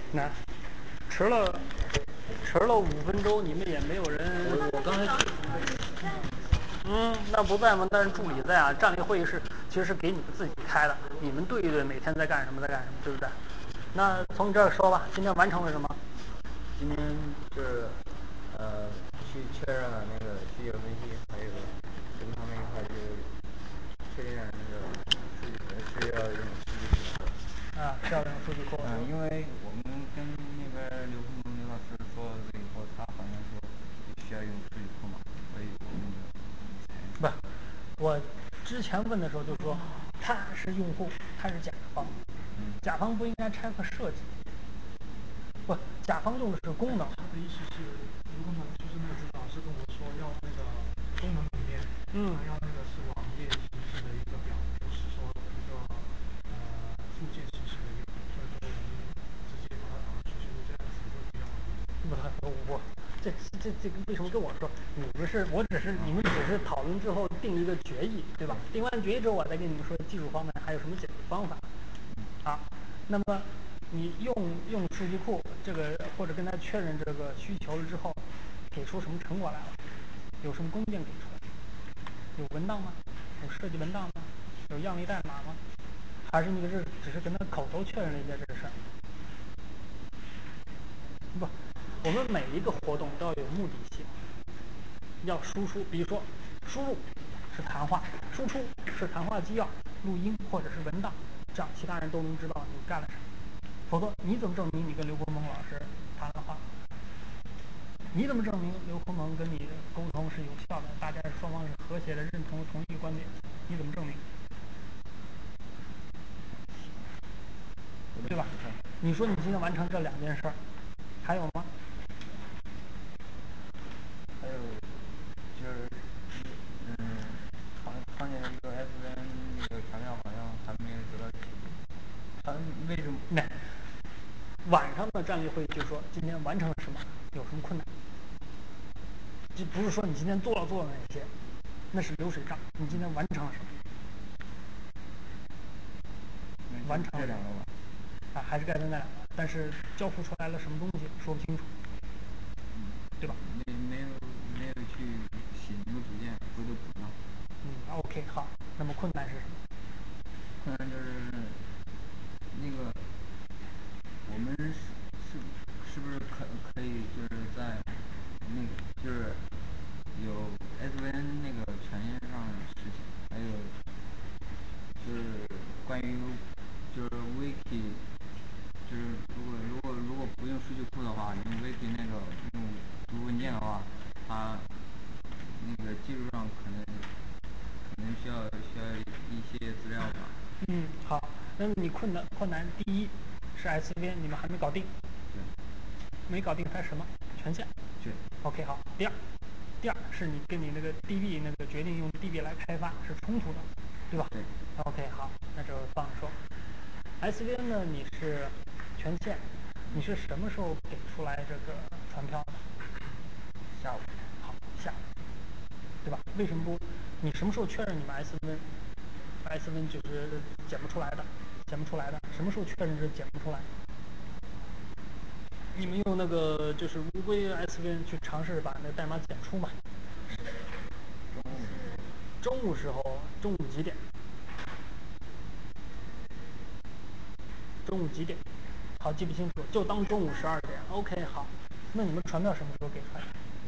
那迟了5分钟，你们也没有人。 我刚才去。 那不在吗？但是助理在啊。站立会议室其实是给你们自己开的，你们对一对每天在干什么，对不对？那从你这儿说吧，今天完成了什么？ 今天是去确认了那个需求分析，还有跟他们一块就是确定了那个是要用数据库。 是要用数据库。 因为我们跟那边刘鹏刘老师说了以后，他好像说需要用数据库嘛，所以不，我之前问的时候就说他是用户，他是甲方，甲方不应该拆分设计。不，甲方用的是功能。 他的意思是，如果呢，就是那个指导是跟我说要那个功能里面，他要那个是网页形式的一个表，不是说一个附件形式的一个表，所以说我们直接把它导出去，这样子会比较好。 不，这个为什么跟我说？你们只是讨论之后定一个决议，对吧？定完决议之后，我再跟你们说技术方面还有什么解决方法。那么你用数据库这个，或者跟他确认这个需求了之后，给出什么成果来了？有什么工件给出来？有文档吗？有设计文档吗？有样例代码吗？还是你只是跟他口头确认了一件这个事儿？不，我们每一个活动都要有目的性，要输出，比如说输入是谈话，输出是谈话纪要、录音或者是文档，这样其他人都能知道你干了什么。否则你怎么证明你跟刘国蒙老师谈了话？你怎么证明刘国蒙跟你沟通是有效的？大家双方是和谐的，认同同一个观点？你怎么证明？对吧？你说你今天完成这2件事儿，还有吗？ 还有就是创建一个 SVN 那个材料好像还没有得到解决，他为什么？ 晚上的战略会就说今天完成了什么，有什么困难？这不是说你今天做了哪些，那是流水账。你今天完成了什么？完成了这2个吧。 还是该那2个，但是交付出来了什么东西说不清楚，对吧？ 没有去写那个组件，回头补上。 OK， 好。那么困难是什么？ 困难就是那个我们是不是可以就是在那个就是有 SVN 那个权限上实现，还有就是关于就是 Wiki， 就是如果不用数据库的话，用 Wiki 那个用读文件的话，它那个技术上可能需要一些资料吧。 好。那么你困难第一是 SVN 你们还没搞定。 对。 没搞定它是什么？权限。 对。 OK， 好。第二是你跟你那个 DB 那个决定用 DB 来开发是冲突的，对吧？ 对。 OK， 好，那就放着说。SVN 呢，你是权限，你是什么时候给出来这个传票的？ 下午。 好，下午，对吧？为什么不？你什么时候确认你们 SVN 就是检不出来的？什么时候确认是检不出来？你们用那个就是乌龟 SVN 去尝试把那个代码检出嘛？中午时候，中午几点？中午几点？好，记不清楚，就当中午12点。OK， 好。那你们传票什么时候给出来？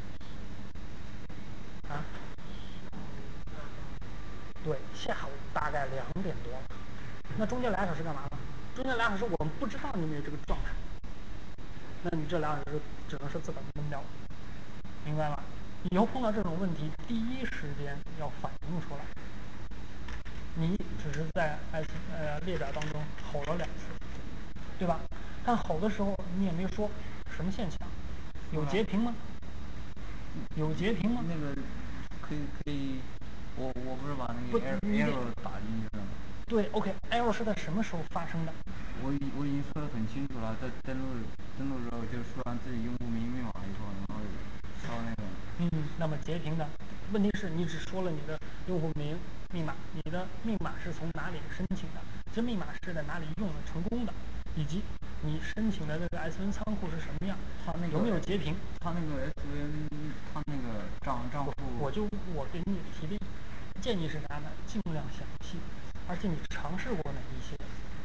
对，下午大概2点多。那中间2小时干嘛呢？中间2小时我们不知道你们有这个状态，那你这2小时只能是自个儿闷掉了，明白吗？以后碰到这种问题，第一时间要反应出来。你只是在列表当中吼了2次，对吧？但吼的时候你也没说什么现象，有截屏吗？有截屏吗？ 那个可以，我不是把那个 error 打进去了吗？ 对 ，OK，error 是在什么时候发生的？ 我已经说得很清楚了，在登录之后就输完自己用户名密码以后，然后烧那个。 那么截屏的问题是你只说了你的用户名密码，你的密码是从哪里申请的？这密码是在哪里用了成功的？以及你申请的那个 S N 仓库是什么样？ 他那个有没有截屏？ 他那个 SVN，他那个账户， 我给你提的建议是啥呢？尽量详细，而且你尝试过哪一些？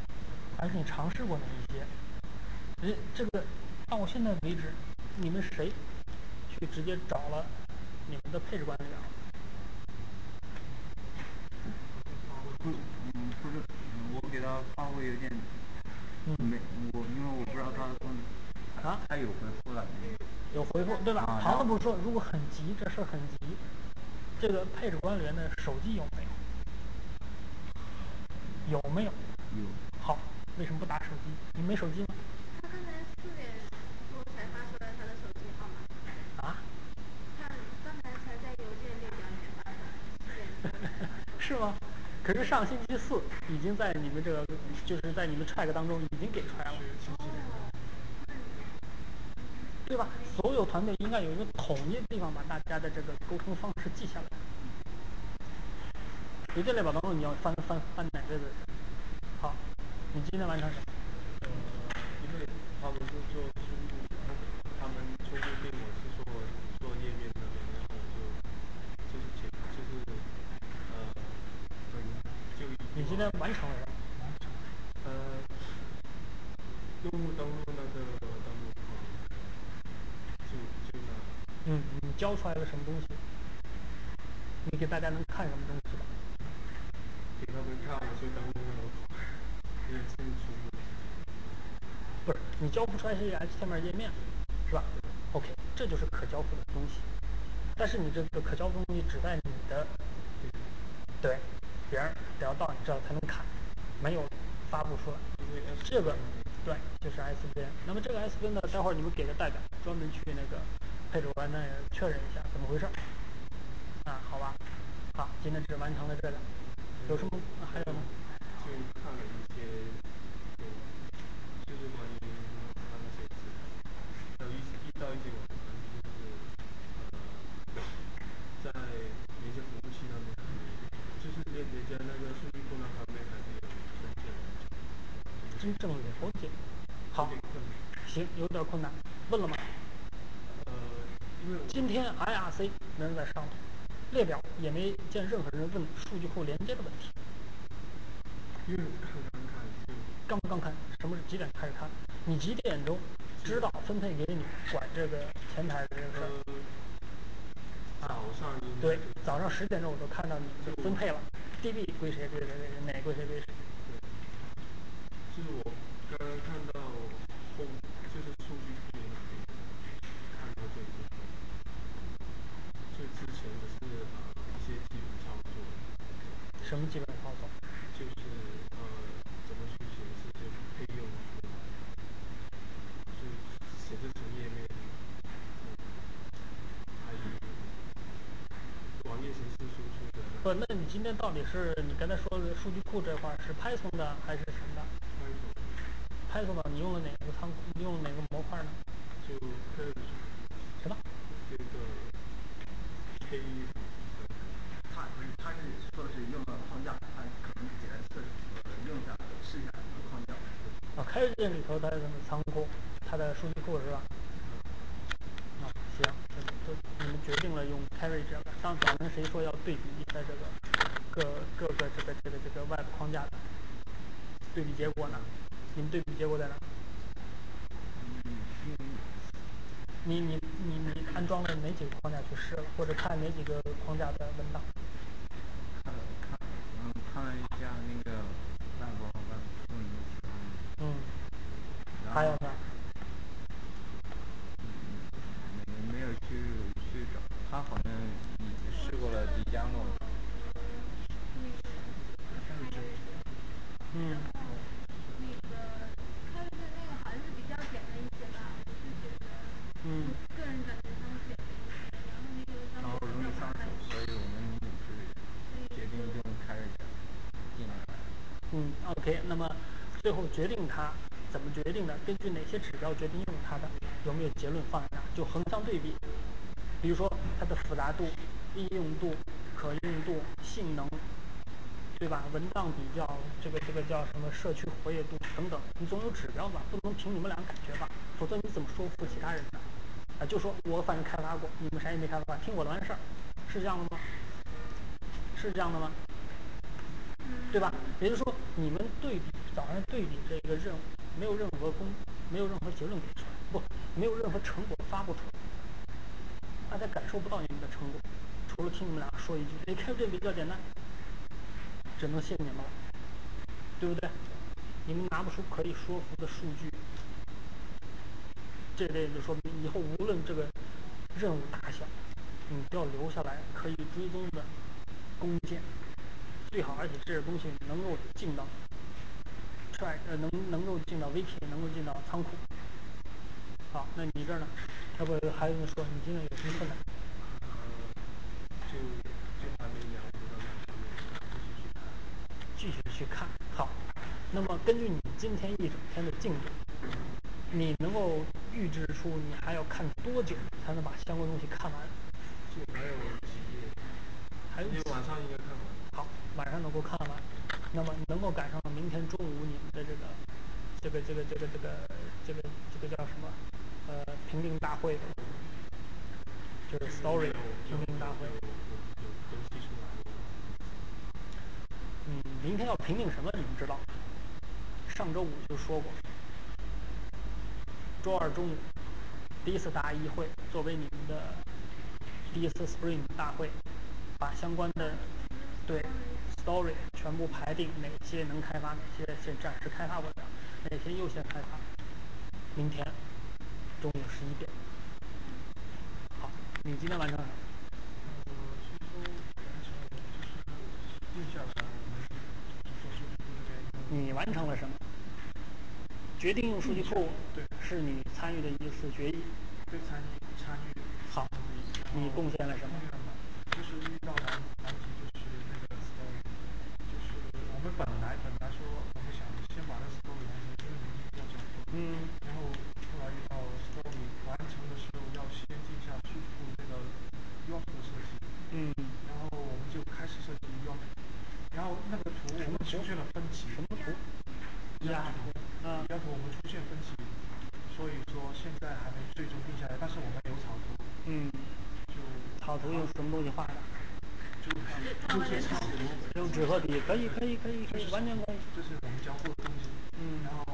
这个到现在为止，你们谁去直接找了你们的配置管理员？ 不是，我给他发过邮件，没，因为我不知道他他有回复了， 有回复对吧？庞子不是说，如果很急，这事儿很急，这个配置管理员的手机有没有？有没有？ 有。 好，为什么不打手机？你没手机吗？ 他刚才4点多才发出来他的手机号码。 啊？ 他刚才才在邮件列表里面发出来。 是吗？可是上星期四已经在你们这个，就是在你们 track 当中已经给出来了，对吧？所有团队应该有一个统一的地方，把大家的这个沟通方式记下来。邮件列表当中你要翻哪个的？好，你今天完成什么？ 因为他们是做输入，然后他们充电电我是做页面那边，然后你今天完成了什么？ 用户登录那个登录就那。 你交出来了什么东西？你给大家能看什么东西吧？ 给他们看我就登录了，因为自己输入。 不是，你交付出来是一个 HTML 页面，是吧 ？OK， 这就是可交付的东西。但是你这个可交付东西只在你的，对，别人得要到你这才能看，没有发布出来。这个对，就是 SVN。那么这个 SVN 呢，待会儿你们给个代表，专门去那个配置完那也确认一下怎么回事。好吧。好，今天只完成了这个，有什么还有吗？ 就看了一些，就是关于他那些资料，还有遇到一些网站，在连接服务器那边，就是连接那个数据库那方面还没有真正了解。好，行，有点困难，问了吗？ 因为今天 IRC 没人在上头，列表也没见任何人问数据库连接的问题。 因为刚看，什么是几点开始看？你几点钟知道分配给你管这个前台的这个事儿？对，早上10点钟我都看到你就分配了 ，DB 归谁，哪归谁归谁。 就是我刚刚看到就是数据库那边看到最之前的是一些基本操作。 什么基本操作？ 就是怎么去显示这个配用出来，就显示成页面，还有网页形式输出的。 不，那你今天到底是你刚才说的数据库这块是 Python 的还是什么的 ？Python 的，你用了哪个仓库？你用了哪个模块呢？ 就什么？ 这个 K。 他是说的是用了框架，他可能简单用一下试一下框架。 开源里头它的仓库，它的数据库是吧？行，你们决定了用 Carry 这个。当早晨谁说要对比一下这个各个这个 Web 框架的对比结果呢？你们对比结果在哪？你安装了哪几个框架去试了，或者看哪几个框架的文档？ 看了一下那个还有呢？ 没有去找，他好像试过了迪迦诺。 开源的那个还是比较简单一些吧，我是觉得，我个人感觉他们简单一些，然后容易上手，所以我们是决定用开源进来。 OK， 那么最后决定它怎么决定的？根据哪些指标决定用它的？有没有结论放在那儿？就横向对比，比如说它的复杂度、易用度、可用度、性能， 对吧？文档比较，这个叫什么社区活跃度等等，你总有指标吧？不能凭你们俩感觉吧？否则你怎么说服其他人呢？啊，就说我反正开发过，你们谁也没开发，听我的完事儿，是这样的吗？是这样的吗？对吧？也就是说，你们早上对比这个任务，没有任何结论给出来，不，没有任何成果发布出来，大家感受不到你们的成果，除了听你们俩说一句，哎，开这个比较简单，只能谢你们了，对不对？你们拿不出可以说服的数据，这类就说明以后无论这个任务大小，你都要留下来可以追踪的工件。最好，而且这些东西能够进到能够进到 wiki， 能够进到仓库。好，那你这儿呢？要不还有人说你今天有什么困难？ 就还没了解到那方面， 继续去看。好，那么根据你今天一整天的进度，你能够预知出你还要看多久才能把相关东西看完？ 就还有几页， 还有今天晚上应该看完。 好，晚上能够看完，那么能够赶上明天中午你们的这个叫什么？评定大会，就是 story 评定大会。 有东西出来。 明天要评定什么？你们知道？上周五就说过，周二中午第一次大议会，作为你们的第一次 Spring 大会，把相关的对 story 全部排定，哪些能开发，哪些暂时开发不了，哪些优先开发。明天中午11点。好，你今天完成什么？ 定下来，我们做数据库这边。 你完成了什么？决定用数据库， 对， 是你参与的一次决议。 对，参与。 好，你贡献了什么？ 就是遇到难题，就是那个 story，就是我们本来说我们想先把那 story 完成，因为明天要交付。然后后来遇到 story 完成的时候，要先定下数据库这个 URL 的设计。然后我们就开始设计 URL，然后那个图我们出现了分歧。 什么图？ 图我们出现分歧，所以说现在还没最终定下来，但是我们有草图。就草图用什么东西画的？ 就是草图， 用纸和笔，可以，完全可以。 这是我们交互的东西。然后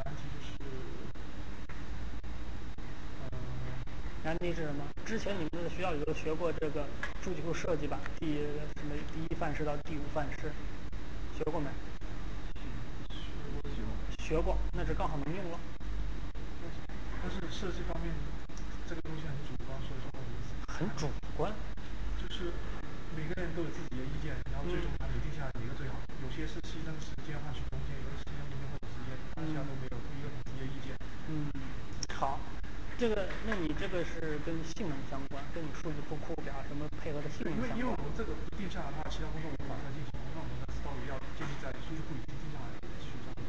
难题是什么？之前你们的学校里头学过这个数据库设计吧？第一范式到第5范式，学过没？学过，那是刚好能用了。 但是设计方面，这个东西很主观，所以说很主观， 就是每个人都有自己的意见，然后最终还没定下来哪个最好。有些是牺牲时间换取空间，有的是牺牲空间换取时间，大家都没有一个统一的意见。 好，那你这个是跟性能相关，跟你数据库表什么配合的性能相关。 因为我们这个不定下来的话，其他工作无法再进行，因为我们的 story 要建立在数据库已经定下来的基础上。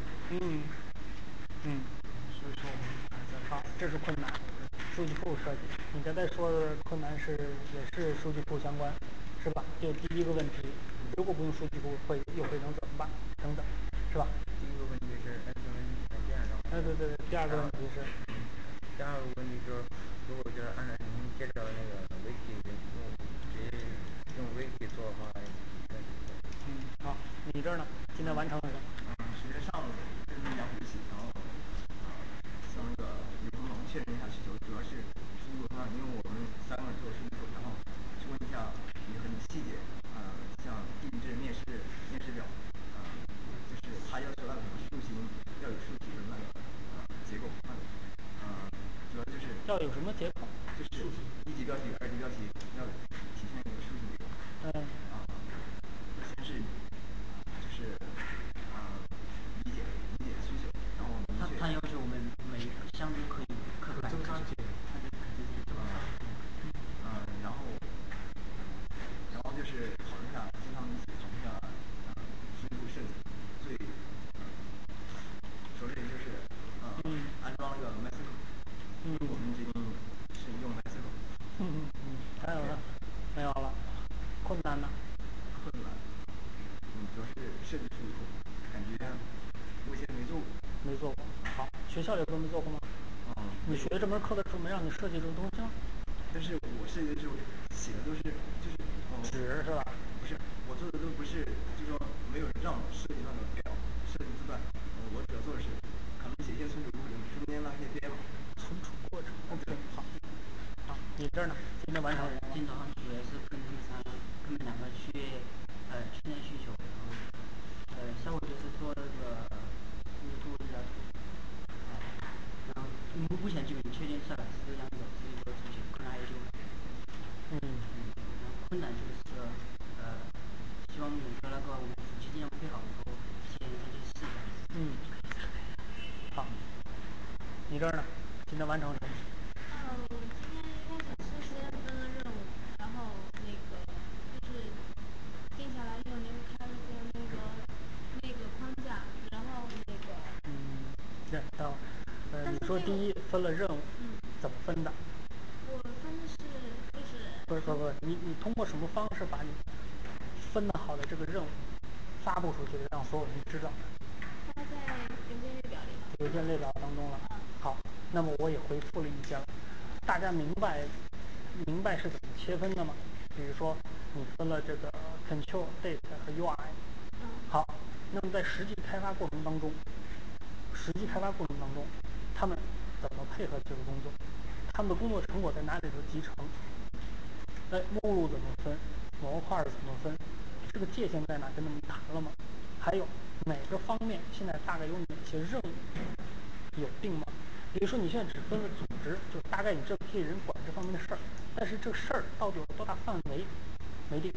所以说我们还在。 好，这是困难，数据库设计。你刚才说的困难也是数据库相关，是吧？就第一个问题，如果不用数据库又会能怎么办？等等，是吧？ 第一个问题是 SQL 文件，然后。 对，第二个问题是。 第二个问题就是，如果就是按照您接着那个 wiki 直接用 wiki 做的话， 好，你这儿呢？今天完成了什么？ 时间上跟大家回起，然后像那个刘总确认一下需求，主要是数据库上，因为我们3个人做数据库，然后去问一下你很细节，像地理志面试表，就是他要求那个树形要有树形的那个结构，主要就是要有什么结构？ 就是1级标题、2级标题要体现一个树形结构。先是就是理解需求，然后他要求我们每项都可以可增章节， 然后就是讨论一下，跟他们一起讨论一下数据库设计最首先就是安装那个 MySQL，我们决定是用 MySQL。 还有呢？没有了。困难呢？ 主要是学校里都没做过吗？你学这门课的时候没让你设计这种东西吗？ 但是我设计的时候写的都是纸是吧？ 不是，我做的都不是，就是说没有让设计那个表设计字段，我主要做的是可能写一些存储过程，中间拉一些编码。 存储过程 ，OK， 好。好，你这儿呢？今天完成了。 今天早上主要是跟他们两个去训练需求，然后下午就是做那个数据库要求，然后目前基本确定下来是这样的，是一个雏形，可能还有修改。然后困难就是希望能够那个我们主机尽量配好以后，先去试一下。 好。你这儿呢？今天完成了什么？ 我今天一开始是先分了任务，然后那个就是定下来用那个开了那个框架，然后那个对，你说第一分了任务，怎么分的？ 我分的是就是不是，你通过什么方式把你分的好的这个任务发布出去，让所有人知道？ 发在邮件列表里了。 邮件列表当中了。好，那么我也回复了一些了。大家明白是怎么切分的吗？比如说你分了这个 control date 和 UI。好，那么在实际开发过程当中，他们怎么配合这个工作？他们的工作成果在哪里头集成？目录怎么分？模块怎么分？这个界限在哪？跟他们谈了吗？还有哪个方面现在大概有哪些任务有定吗？比如说你现在只分了组织，就大概你这批人管这方面的事儿，但是这个事儿到底有多大范围没定。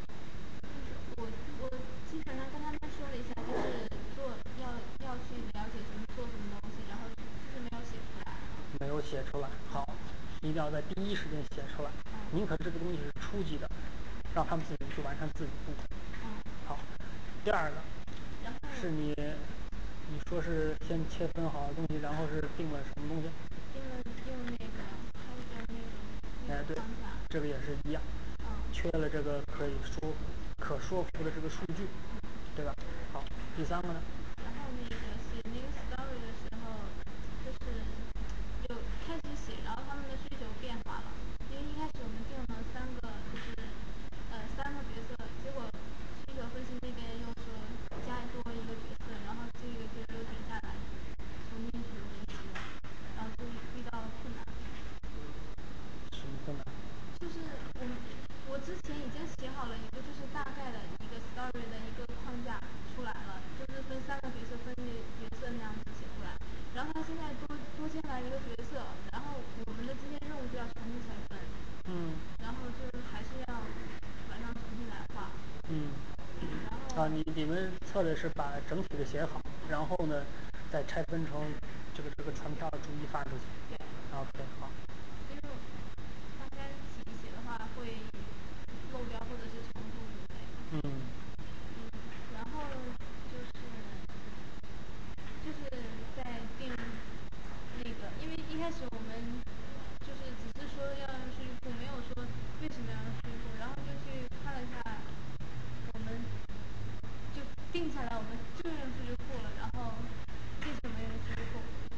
我基本上跟他们说了一下，就是要去了解什么做什么东西，然后就是没有写出来。 没有写出来，好，一定要在第一时间写出来。宁可这个东西是初级的，让他们自己去完善自己的部分。好，第二个是你说是先切分好的东西，然后是定了什么东西？ 用那个那个对，这个也是一样。缺了这个可说服的这个数据，对吧？好，第三个呢？ 然后那个写那个 story 的时候，就是有开始写，然后他们的需求变化了，因为一开始我们定了3个，就是3个角色，结果需求分析那边又说加多一个角色，然后这个就又停下来，重新去分析了，然后就遇到了困难。 什么困难？ 就是我之前已经写好了一个就是大概的一个 story 的一个框架出来了，就是分3个角色分角色那样子写出来，然后他现在多进来一个角色，然后我们的这些任务就要重新才分，然后就是还是要晚上重新来画。然后你们策略是把整体的写好，然后呢再拆分成这个传票逐一发出去。 对。 OK， 好。 因为大家一起写的话会漏掉或者是重复之类的。然后就是在定那个，因为一开始我们就是只是说要用数据库，没有说为什么要用数据库，然后就去看了一下，我们就定下来我们就用数据库了，然后为什么用数据库？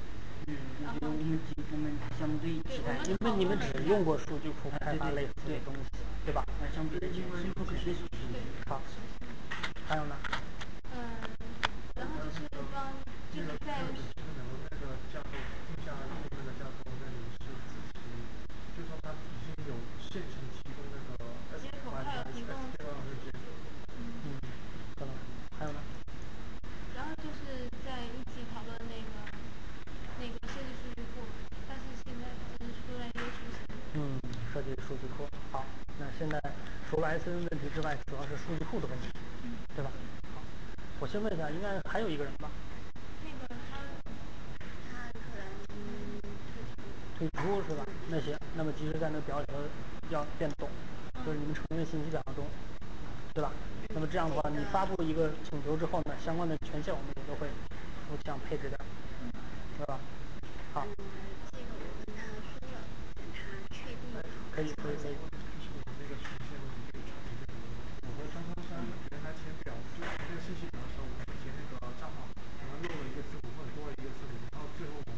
我们相对其他， 因为你们只用过数据库开发类似的东西，对吧？ 相对的数据库肯定属于好。还有呢？ 然后就是就是在那个架构定下来后面的架构那里是自己，就说它已经有现成提供那个接口，还有提供接口。 可能还有呢？ 然后就是在一起讨论那个设计数据库，但是现在只是出来一个雏形。 设计数据库。好，那现在除了 SN 问题之外，主要是数据库的问题，对吧？好，我先问一下，应该还有一个人吧？ 那个他可能退出是吧？那行，那么及时在那个表里头要变动，就是你们成员信息表中，对吧？那么这样的话，你发布一个请求之后呢，相关的权限我们也都会互相配置掉，对吧？好。 这个我跟他说了，等他确定。 可以。 就是我那个权限问题，我和张原来填表，就填那个信息表的时候，我填那个账号，然后漏了一个字母或者多了一个字母，然后最后我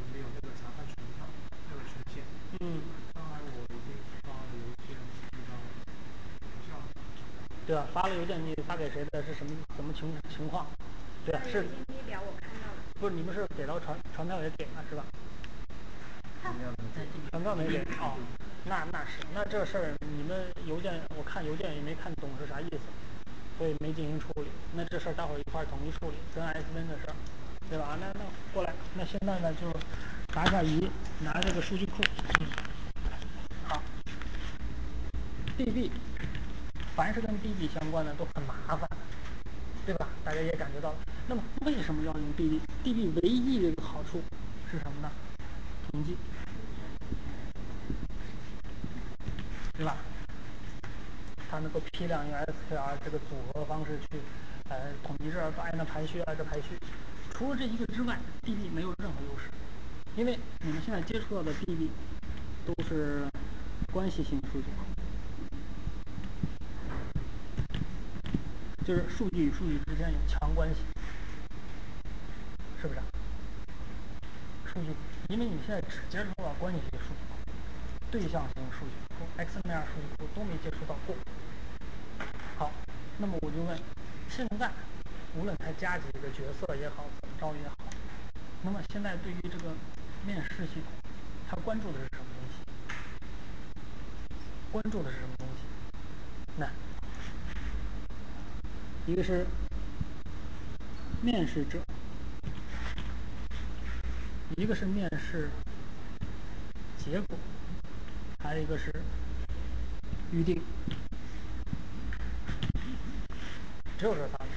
对吧？发了邮件你发给谁的是什么情况？对啊，是。 信息表我看到了。 不是你们是给到传票也给了是吧？传票没给哦，那是那这事儿你们邮件我看邮件也没看懂是啥意思，所以没进行处理。那这事儿待会儿一块儿统一处理，跟 SN 的事儿，对吧？那过来，那现在呢就答一下疑，拿这个数据库。好 ，DB， 凡是跟 DB 相关的都很麻烦，对吧？大家也感觉到了。那么为什么要用 DB？DB 唯一的一个好处是什么呢？统计，对吧？它能够批量用 SQL 这个组合方式去，统计这按照排序按照排序。除了这一个之外 ，DB 没有任何优势，因为你们现在接触到的 DB 都是关系性数据库，就是数据与数据之间有强关系，是不是？数据，因为你们现在只接触到关系性数据库，对象型数据库、XML 数据库都没接触到过。好，那么我就问，现在无论它加几个角色也好，怎么着也好，那么现在对于这个面试系统，它关注的是什么东西？关注的是什么东西？那一个是面试者，一个是面试结果，还有一个是预定，只有这仨，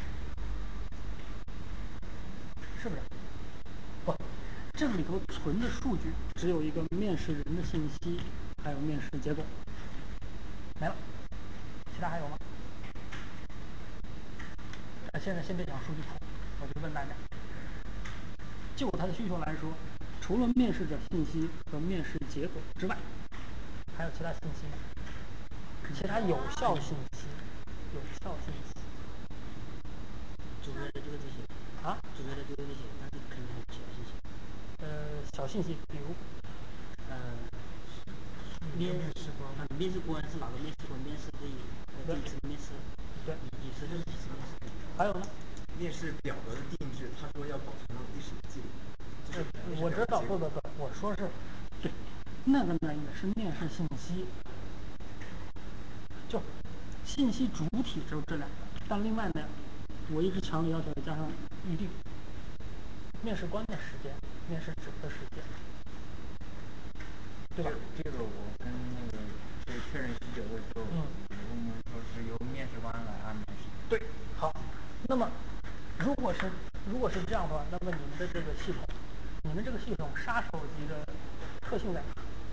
是不是？不，这里头存的数据只有一个面试人的信息，还有面试结果，没了。其他还有吗？现在先别讲数据库，我就问大家，就他的需求来说，除了面试者信息和面试结果之外，还有其他信息吗？其他有效信息，有效信息。 主要的就是这些啊？ 主要的就是这些，但是肯定有小信息。 小信息，比如， 面试官是哪个面试官？面试这一次面试， 对， 你是几次面试？ 还有呢？ 面试表格的定制，他说要保存到历史记录。 我知道，不，我说是，对，那个呢也是面试信息，就信息主体只有这两个，但另外呢，我一直强烈要求加上预定，面试官的时间，面试者的时间，对吧？ 这个我跟那个对确认需求的时候，我们说是由面试官来安排。 对，好，那么如果是这样的话，那么你们的这个系统，杀手级的特性在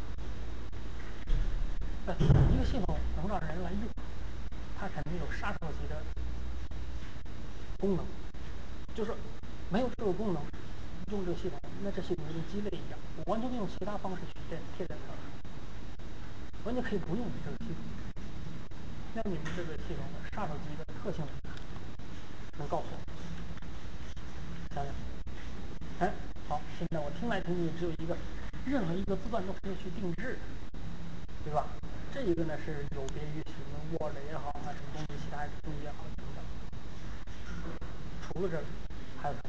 哪？一个系统能让人来用，它肯定有杀手级的功能，就是没有这个功能，用这个系统，那这系统就跟鸡肋一样，我完全可以用其他方式去替代它，完全可以不用你这个系统。那你们这个系统的杀手级的特性在哪？能告诉我？想想。哎，好，现在我听来听去只有一个，任何一个字段都可以去定制，对吧？这一个呢是有别于什么 Word 也好啊，什么东西其他东西也好等等。除了这个，还有什么？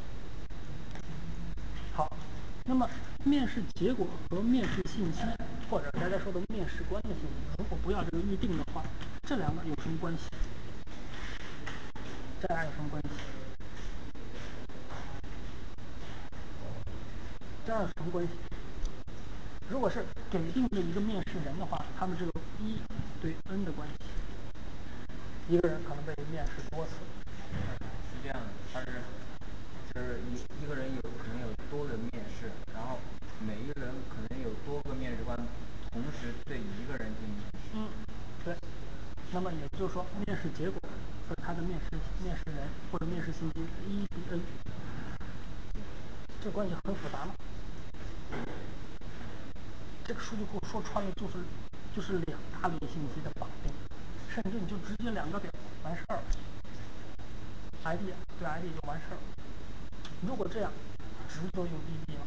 好，那么面试结果和面试信息，或者大家说的面试官的信息，如果不要这个预定的话，这两个有什么关系？这俩有什么关系？这样有什么关系？如果是给定的一个面试人的话，他们只有1对 N 的关系，一个人可能被面试多次。 是这样的，就是一个人可能有多个面试，然后每一个人可能有多个面试官同时对一个人进行面试。 对。那么也就是说，面试结果和他的面试人或者面试信息1比 N， 这关系很复杂吗？这个数据库说穿了就是2大类信息的绑定，甚至你就直接2个表完事儿了 ，ID 对 ID 就完事儿了。如果这样，值得用 DB 吗？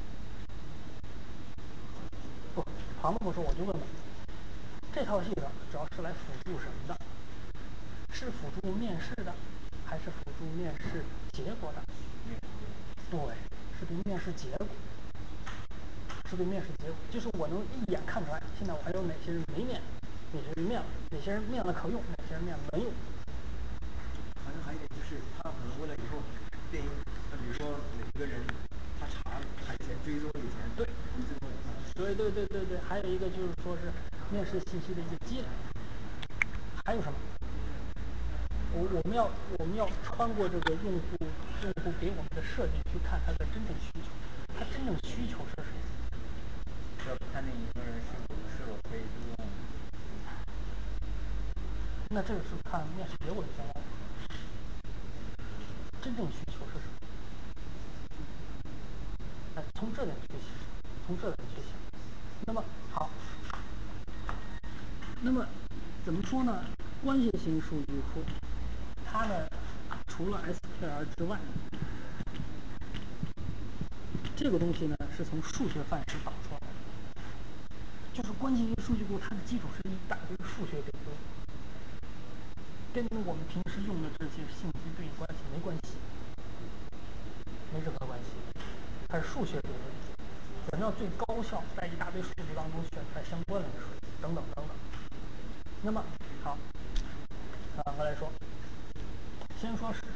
不，旁的不说，我就问问，这套系统主要是来辅助什么的？ 是辅助面试的，还是辅助面试结果的？对，是对面试结果。是对面试结果，就是我能一眼看出来，现在我还有哪些人没面，哪些人面了，哪些人面了可用，哪些人面了没用。 好像还有一点就是，他可能为了以后变，比如说哪个人他查以前追踪以前， 对，还有一个就是说是面试信息的一个积累。还有什么？我们要穿过这个用户给我们的设计去看他的真正需求，他真正需求是什么？ 要看那一个人是否可以用。 那这个是看面试结果就行了。真正需求是什么？从这点去想。那么好，那么怎么说呢？关系型数据库，它呢除了 SQL 之外，这个东西呢是从数学范式导出来的。就是关系型数据库，它的基础是一大堆数学表格，跟我们平时用的这些信息对应关系没关系，没任何关系。它是数学表格，怎么样最高效，在一大堆数据当中选出来相关的数据，等等等等。那么好，反过来说，先说是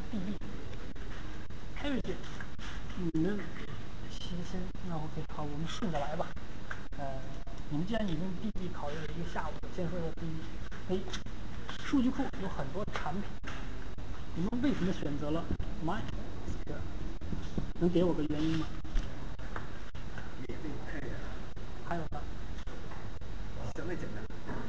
DB。Harry 姐，你们先，那 OK， 好，我们顺着来吧。你们既然已经 DB 考虑了一个下午，先说说 DB。数据库有很多产品，你们为什么选择了 MySQL？ 能给我个原因吗？ 免费开源。 还有呢？ 相对简单。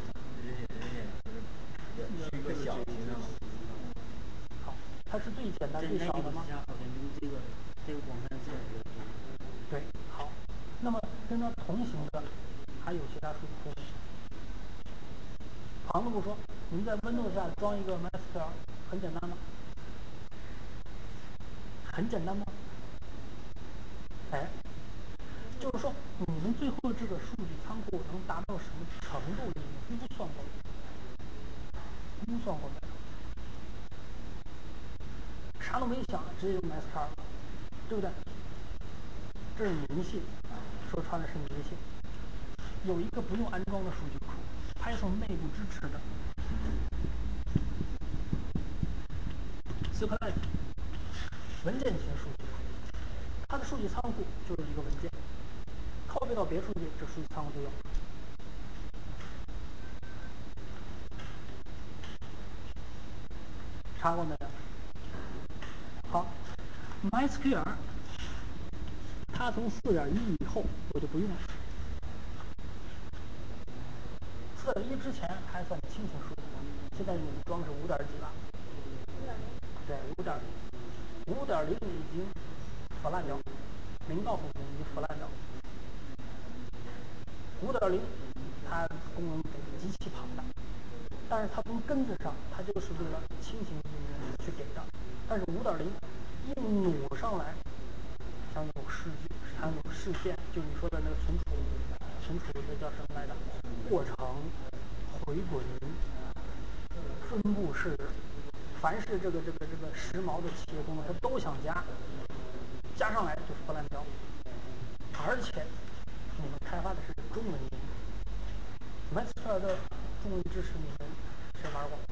是一个小型的。 好，它是最简单最小的吗？ 好像用这个广泛资源比较多。 对，好。那么跟它同行的还有其他数据库吗？旁的不说，你们在 Windows 下装一个 MySQL 很简单吗？很简单吗？就是说你们最后这个数据仓库能达到什么程度？你们估算过没有？啥都没想，直接就 MySQL 了，对不对？这是明信，说穿了是明信。有一个不用安装的数据库 ，Python 内部支持的 SQLite 文件型数据库，它的数据仓库就是一个文件，copy 到别处去，这数据仓库就有。查过没有？好 ，MySQL 它从4.1以后我就不用了。4.1之前还算轻型数据库，现在你们装是5点几了？对，5.0已经腐烂掉，0到5已经腐烂掉。5.0它功能极其庞大，但是它从根子上，它就是为了轻型应用去给的。但是5.0一努上来，像有事件，就你说的那个存储这叫什么来着？过程、回滚、分布式，凡是这个时髦的企业功能，它都想加上来就腐烂掉。而且你们开发的是中文应用 ，MySQL 的中文支持你们谁玩过？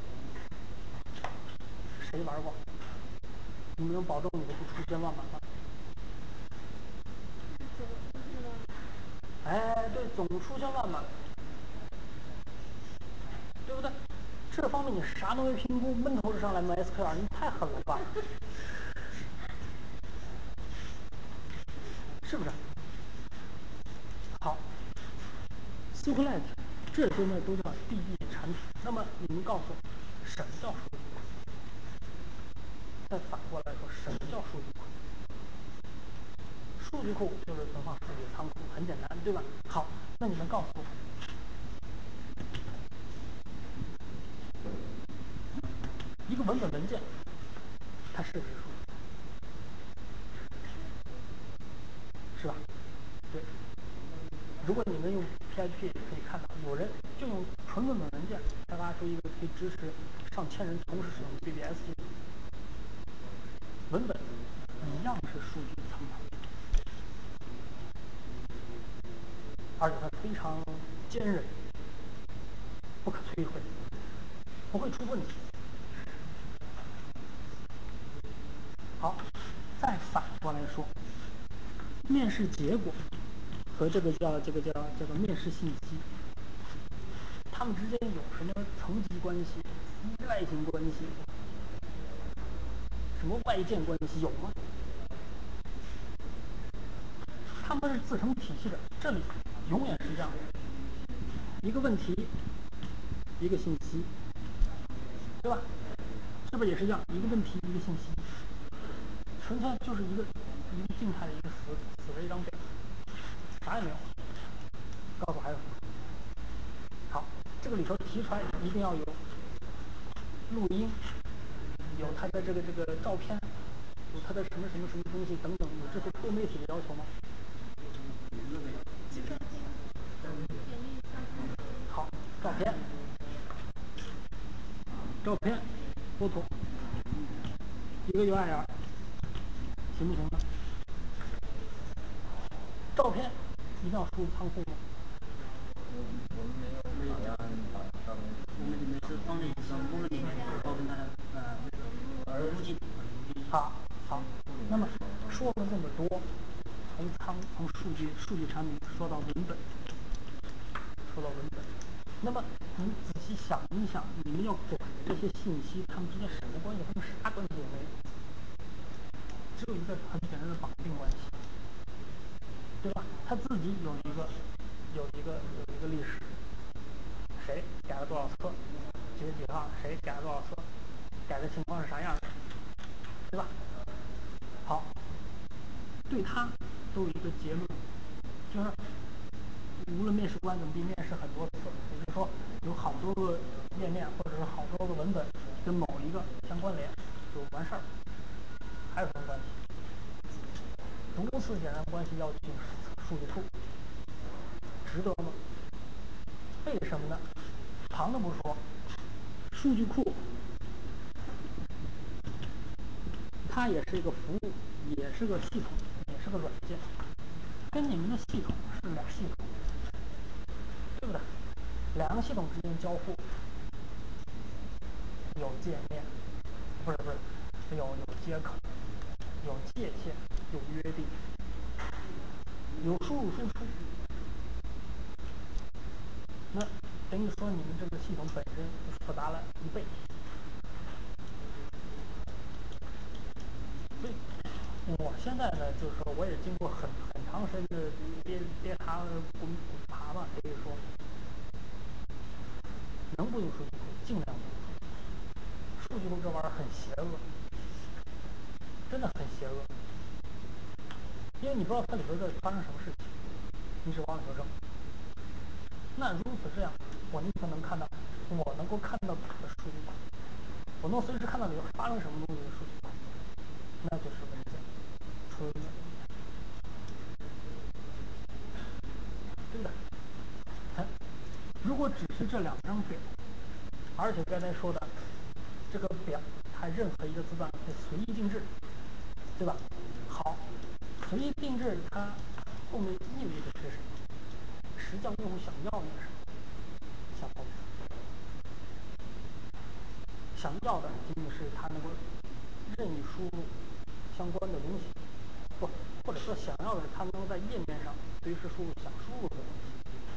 谁玩过？你们能保证你们不出千万码吗？对，总出千万码，对不对？这方面你啥都没评估，闷头就上来 MySQL，你太狠了吧？是不是？好 ，SQLite 这些呢都叫 DB 产品。那么你们告诉我，什么叫数据库？再反过来说，什么叫数据库？数据库就是存放数据仓库，很简单，对吧？好，那你们告诉我，一个文件，它是不是数据？是吧？对。如果你们用 PHP 可以看到，有人就用纯文本文件，开发出一个可以支持上千人同时使用的 BBS 系统。文本一样是数据仓的，而且它非常坚韧，不可摧毁，不会出问题。好，再反过来说，面试结果和这个叫面试信息，它们之间有什么层级关系、依赖性关系？什么外件关系有吗？它们是自成体系的，这里永远是这样的：一个问题，一个信息，对吧？是不是也是这样？一个问题，一个信息，纯粹就是一个静态的一个死的一张表，啥也没有。告诉还有什么？好，这个里头提出来一定要有录音，有它的这个照片，有它的什么东西等等，有这些多媒体的要求吗？好，照片，波图，一个 URL， 行不行呢？照片一定要输入仓库吗？ 我们没有打算把照片， 我们里面是放在一个目录里面，然后跟它的路径。 好，那么说了这么多，从数据产品说到文本，那么你仔细想一想，你们要管这些信息，它们之间什么关系？它们啥关系也没有，只有一个很简单的绑定关系，对吧？它自己有一个历史，谁改了多少册，几月几号，谁改了多少册，改的情况是啥样的，对吧？好，对它都有一个结论，就是无论面试官怎么地，面试很多次，也就是说有好多个页面或者是好多个文本跟某一个相关联，就完事儿。还有什么关系？如此简单关系要进数据库，值得吗？为什么呢？旁的不说，数据库它也是一个服务，也是个系统，也是个软件，跟你们的系统是俩系统，对不对？两个系统之间交互，有界面，不是，有接口，有界限，有约定，有输入输出。那等于说你们这个系统本身复杂了1倍。所以我现在呢，就是说我也经过很长时间的跌爬滚爬吧，可以说能不用数据库尽量不用。数据库这玩意儿很邪恶，真的很邪恶，因为你不知道它里头在发生什么事情，你只往里头扔。那如此这样，我宁可能看到，我能够看到的数据库，我能随时看到里头发生什么东西的数据库，那就是文件，纯文件，对不对？如果只是这2张表，而且刚才说的这个表，它任何一个字段可以随意定制，对吧？好，随意定制它后面意味着是什么？实际上用户想要的是什么？想要的仅仅是它能够任意输入相关的东西，或者说想要的它能够在页面上随时输入想输入的东西。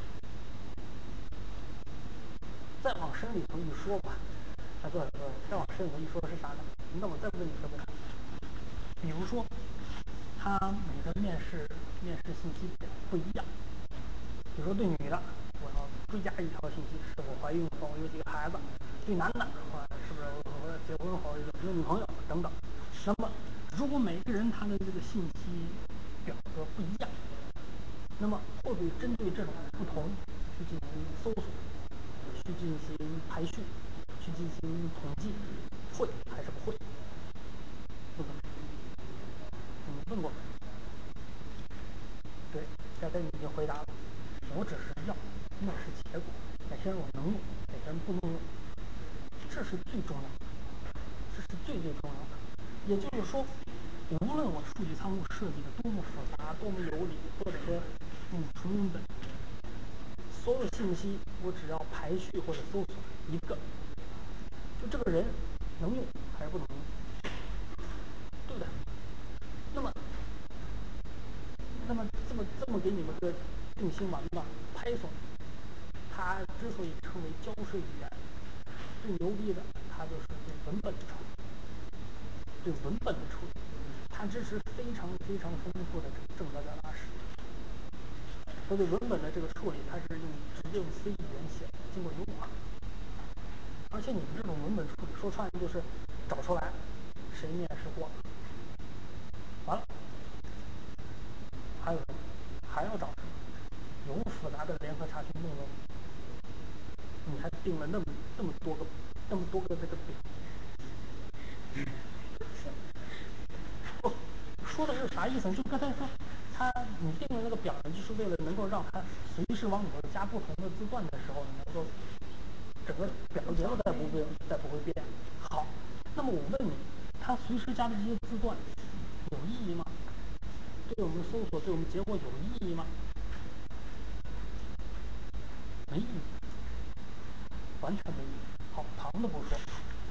再往深里头一说吧，再往深里头一说是啥呢？那我再问你个问题，比如说，它每个面试信息表不一样，比如说对女的，我要追加一条信息，是否怀孕，否有几个孩子；对男的，是不是结婚后有没有女朋友等等。那么，如果每个人他的这个信息表格不一样，那么会不会针对这种不同去进行搜索？去进行排序，去进行统计，会还是不会？问过没？你问过没？对，刚才你已经回答了， 我只是要，那是结果。哪些人我能用，哪些人不能用，这是最重要的，这是最重要的。也就是说，无论我数据仓库设计的多么复杂、多么有理，或者说纯文本，所有信息我只要排序或者搜索一个，就这个人能用还是不能用，对不对？那么这么给你们个定心丸吧。Python 它之所以称为交税语言，最牛逼的它就是对文本的处理，它支持非常丰富的正则表达式。它对文本的这个处理，它是直接用 C 语言写，经过优化。而且你们这种文本处理，说穿了就是找出来谁面试过，完了，还有什么？还要找什么？有复杂的联合查询动作，你还定了那么多个这个表。说的是啥意思？就刚才说，你定的那个表呢，就是为了能够让它随时往里头加不同的字段的时候，能够整个表结构再不会变。好，那么我问你，它随时加的这些字段有意义吗？对我们搜索、对我们结果有意义吗？没意义，完全没意义。好，旁的不说。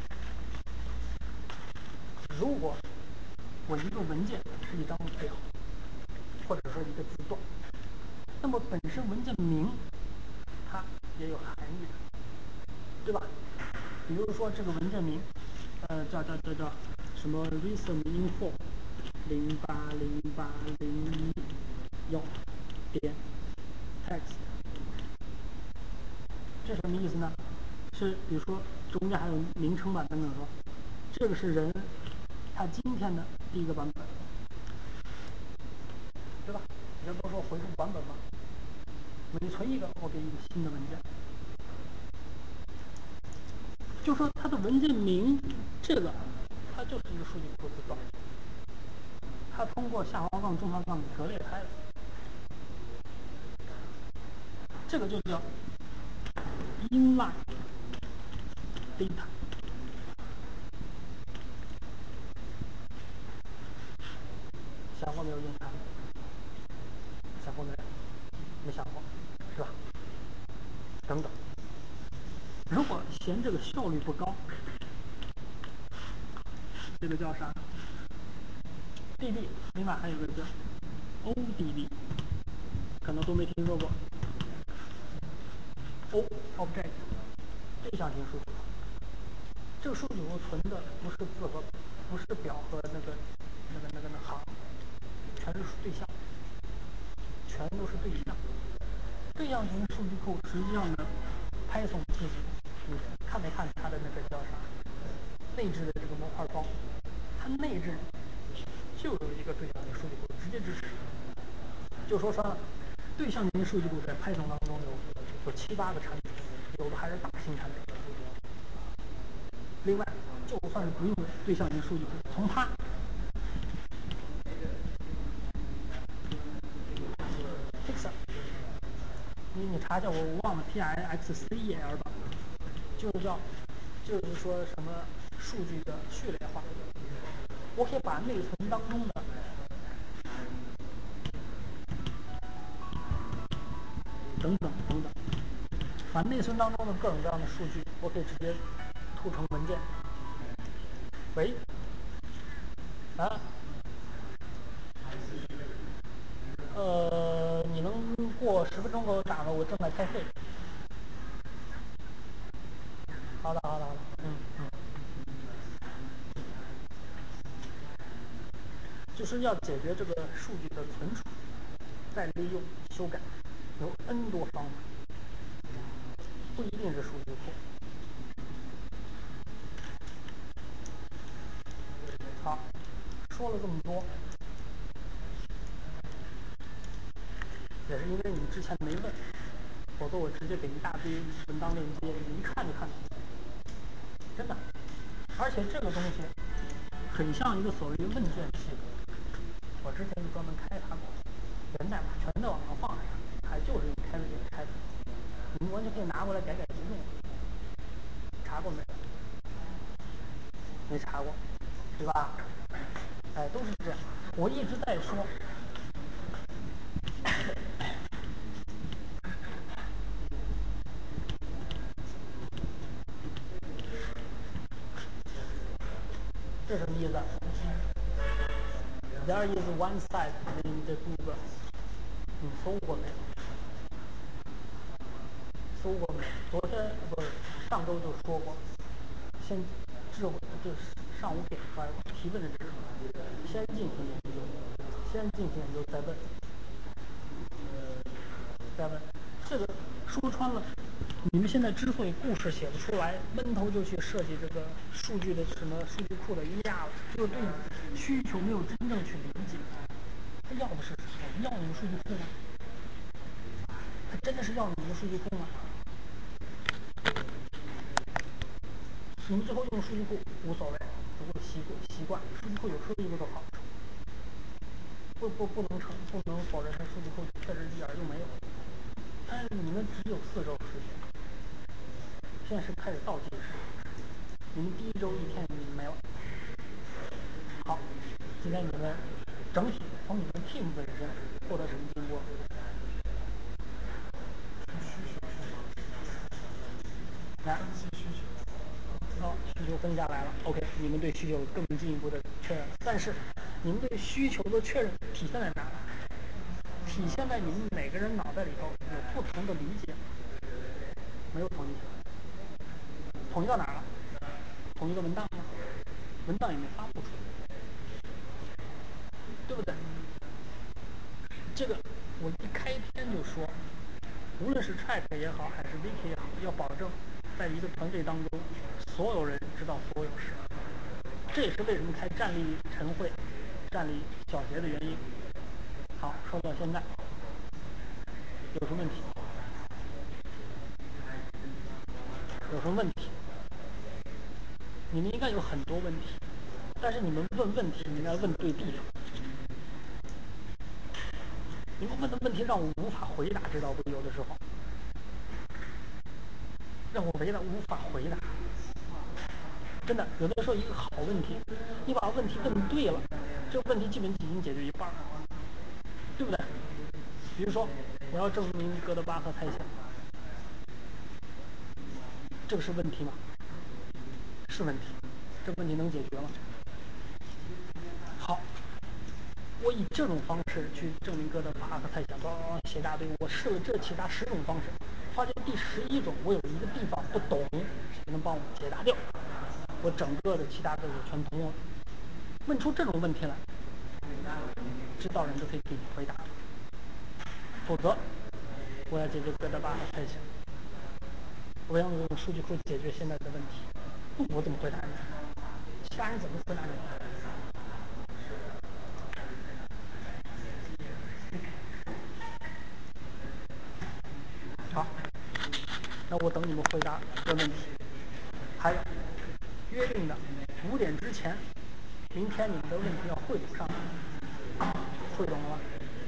如果我一个文件是一张表，或者说一个字段，那么本身文件名它也有含义的，对吧？比如说这个文件名，叫什么 reason info 080801.text， 这什么意思呢？是比如说中间还有名称版等等说，这个是人他今天的第一个版本，对吧？人不是说回复版本吗？每存一个，我给一个新的文件。就说它的文件名，这个它就是一个数据库字段，它通过下划杠、中划杠割裂开了，这个就叫 inline data。想过没有用它？想过没有？没想过，是吧？等等。如果嫌这个效率不高，这个叫啥 ？DB， 另外还有个叫 ODB， 可能都没听说过。Object 对象型数据库，这个数据库存的不是字和不是表和那行，全是对象，全都是对象。对象型数据库实际上呢，Python 自己，你看没看它的那个叫啥内置的这个模块包？它内置就有一个对象型数据库，直接支持。就说穿了，对象型数据库在 Python 当中有7、8个产品，有的还是大型产品。另外，就算是不用对象型数据库，从它你查一下，我忘了 PIXCEL 吧，就是说什么数据的序列化，我可以把内存当中的等等，把内存当中的各种各样的数据，我可以直接吐成文件。喂，你能过10分钟给我打吗？我正在开会。好的，就是要解决这个数据的存储、再利用、修改，有 N 多方法，不一定是数据库。好，说了这么多，也是因为你之前没问，否则我直接给一大堆文档链接，你一看就看懂，真的。而且这个东西很像一个所谓的问卷系统，我之前就专门开发过，源代码全在网上放着，还就是用开源。 完全可以拿过来改改就用了。查过没有？没查过，对吧？哎，都是这样。我一直在说，这什么意思？There is one side in the Google。你搜过没有？搜过没有？昨天不是上周就说过，先智慧就是上午给出来提问的是先进行研究，先进行研究再问，再问。这个说穿了，你们现在之所以故事写不出来，闷头就去设计这个数据的什么数据库的架了，就是对需求没有真正去理解。他要的是什么？要你们数据库吗？他真的是要你们数据库吗？你们最后用数据库无所谓，不会习惯。数据库有数据库的好处，不能否认它数据库确实一点用没有。但是你们只有4周时间，现在是开始倒计时，你们第1周1天已经没了。好，今天你们整体从你们 team 本身获得什么进步？来，需求分下来了。OK， 你们对需求有更进一步的确认，但是你们对需求的确认体现在哪？体现在你们每个人脑袋里头有不同的理解，没有统一起来。统一到哪儿了？统一个文档吗？文档也没发布出来，对不对？这个我一开篇就说，无论是 Track 也好，还是 Wiki 也好，要保证在一个团队当中，所有人知道所有事。这也是为什么开站立晨会、站立小结的原因。好，说到现在，有什么问题？有什么问题？你们应该有很多问题，但是你们问问题，你应该问对地方。你们问的问题让我无法回答，知道不？有的时候让我无法回答。真的，有的时候一个好问题，你把问题问对了，这个问题基本已经解决一半了，对不对？比如说，我要证明哥德巴赫猜想，这个是问题吗？是问题，这个问题能解决吗？好，我以这种方式去证明哥德巴赫猜想，写大堆，我试了这其他10种方式，发现第11种我有一个地方不懂，谁能帮我解答掉？我整个的其他的就全通了。问出这种问题来，知道人就可以给你回答。否则，我要解决哥德巴赫猜想，我要用数据库解决现在的问题，我怎么回答你？其他人怎么回答你？好，那我等你们回答这个问题。还有，约定的5点之前，明天你们的问题要汇总上来，汇总了吗？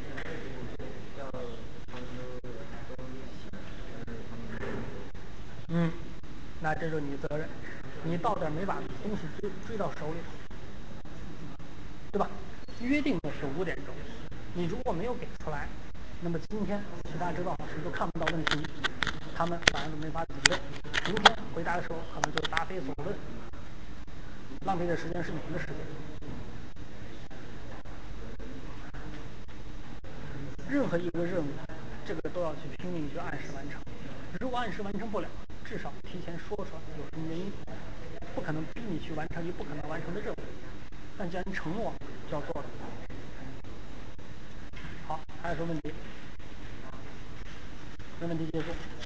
那这就是你的责任，你到点没把东西追到手里，对吧？约定的是5点钟，你如果没有给出来，那么今天其他指导老师都看不到问题，他们晚上都没法准备，明天回答的时候可能就答非所问，浪费的时间是你们的时间。任何一个任务，这个都要去拼命去按时完成。如果按时完成不了，至少提前说出来有什么原因，不可能逼你去完成你不可能完成的任务。但既然承诺就要做了。好，还有什么问题？没问题结束。